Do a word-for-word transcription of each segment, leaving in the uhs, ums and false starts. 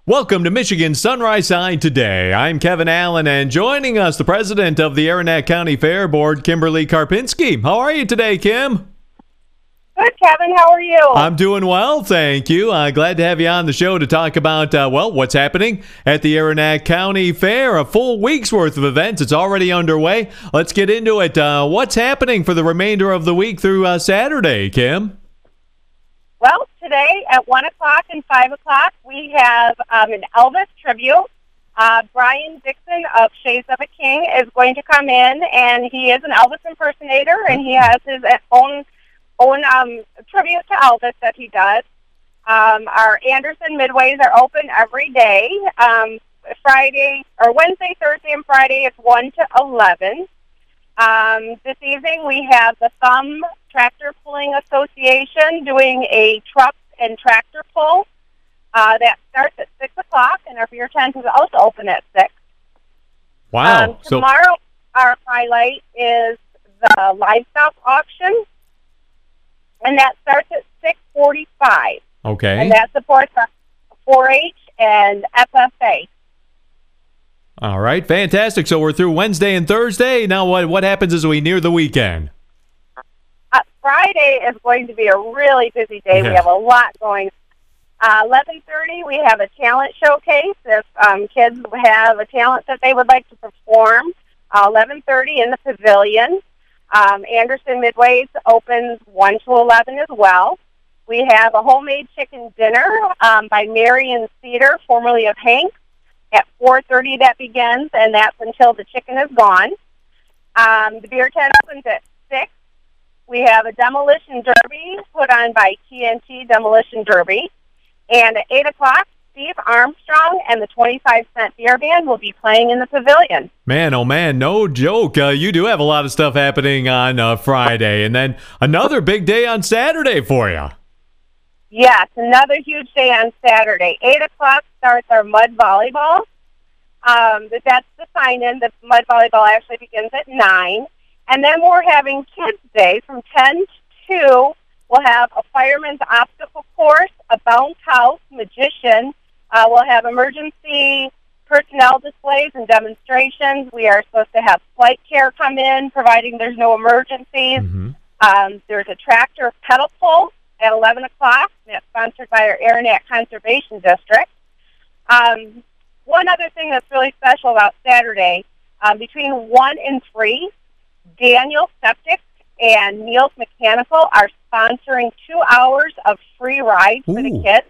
Welcome to Michigan Sunrise Side Today. I'm Kevin Allen, and joining us, the president of the Aranac County Fair Board, Kimberly Karpinski. How are you today, Kim? Good, Kevin. How are you? I'm doing well, thank you. Uh, glad to have you on the show to talk about, uh, well, what's happening at the Aranac County Fair. A full week's worth of events. It's already underway. Let's get into it. Uh, what's happening for the remainder of the week through uh, Saturday, Kim? Well, today at one o'clock and five o'clock, we have um, an Elvis tribute. Uh, Brian Dixon of Shades of a King is going to come in, and he is an Elvis impersonator, and he has his own own um, tribute to Elvis that he does. Um, our Anderson Midways are open every day. Um, Friday, or Wednesday, Thursday, and Friday, it's one to eleven. Um, this evening, we have the Thumb Tractor Pulling Association doing a truck and tractor pull. Uh, that starts at six o'clock, and our beer tent is also open at six. Wow. Um, tomorrow, so- our highlight is the livestock auction, and that starts at six forty-five. Okay. And that supports four H and F F A. All right, fantastic. So we're through Wednesday and Thursday. Now what what happens as we near the weekend? Uh, Friday is going to be a really busy day. Yeah. We have a lot going. Uh, eleven thirty, we have a talent showcase. If um, kids have a talent that they would like to perform, uh, eleven thirty in the pavilion. Um, Anderson Midways opens one to eleven as well. We have a homemade chicken dinner um, by Marion Cedar, formerly of Hank. At four thirty that begins, and that's until the chicken is gone. Um, the beer tent opens at six. We have a demolition derby put on by T N T Demolition Derby. And at eight o'clock, Steve Armstrong and the twenty-five cent beer band will be playing in the pavilion. Man, oh man, no joke. Uh, you do have a lot of stuff happening on uh, Friday, and then another big day on Saturday for you. Yes, another huge day on Saturday. eight o'clock starts our mud volleyball. Um, that's the sign-in. The mud volleyball actually begins at nine. And then we're having Kids Day from ten to two. We'll have a fireman's obstacle course, a bounce house, magician. Uh, we'll have emergency personnel displays and demonstrations. We are supposed to have flight care come in, providing there's no emergencies. Mm-hmm. Um, there's a tractor pedal pull at eleven o'clock. That's sponsored by our Aranac Conservation District. Um, one other thing that's really special about Saturday, um, between one and three, Daniel Septic and Neil's Mechanical are sponsoring two hours of free rides Ooh. for the kids.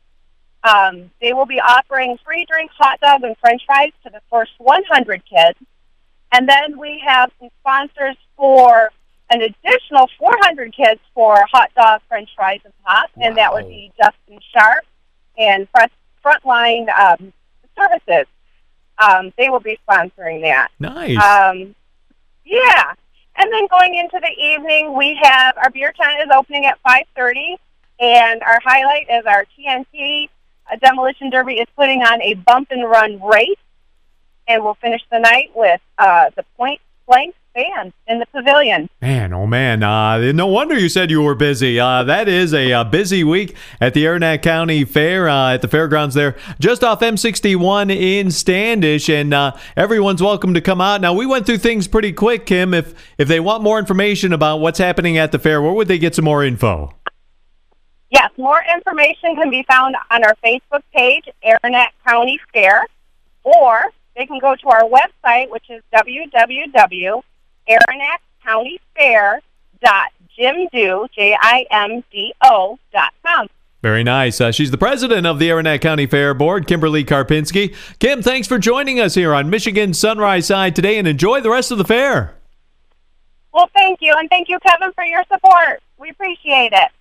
Um, they will be offering free drink, hot dog, and french fries to the first one hundred kids. And then we have some sponsors for an additional four hundred kids for hot dog, french fries, and pop, wow. And that would be Justin Sharp and Frontline um, Services. Um, they will be sponsoring that. Nice. Um, yeah. And then going into the evening, we have our beer tent is opening at five thirty, and our highlight is our T N T uh, Demolition Derby is putting on a bump and run race, and we'll finish the night with uh, the Point Blank Band in the pavilion. Man, oh man, uh, no wonder you said you were busy. Uh, that is a, a busy week at the Aranac County Fair uh, at the fairgrounds there, just off M sixty-one in Standish, and uh, everyone's welcome to come out. Now, we went through things pretty quick, Kim. If if they want more information about what's happening at the fair, where would they get some more info? Yes, more information can be found on our Facebook page, Aranac County Fair, or they can go to our website, which is w w w dot aranac county fair dot jimdo, J I M D O, dot com. Very nice. Uh, she's the president of the Aranac County Fair Board, Kimberly Karpinski. Kim, thanks for joining us here on Michigan Sunrise Side today, and enjoy the rest of the fair. Well, thank you, and thank you, Kevin, for your support. We appreciate it.